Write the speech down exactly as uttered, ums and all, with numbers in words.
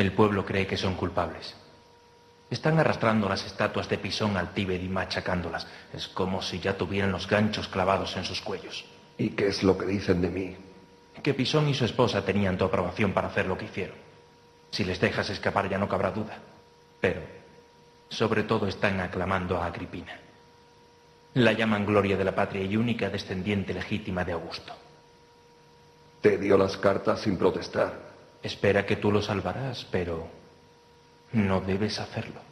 El pueblo cree que son culpables. Están arrastrando las estatuas de Pisón al Tíber y machacándolas. Es como si ya tuvieran los ganchos clavados en sus cuellos. ¿Y qué es lo que dicen de mí? Que Pisón y su esposa tenían tu aprobación para hacer lo que hicieron. Si les dejas escapar ya no cabrá duda. Pero, sobre todo, están aclamando a Agripina. La llaman gloria de la patria y única descendiente legítima de Augusto. Te dio las cartas sin protestar. Espera que tú lo salvarás, pero no debes hacerlo.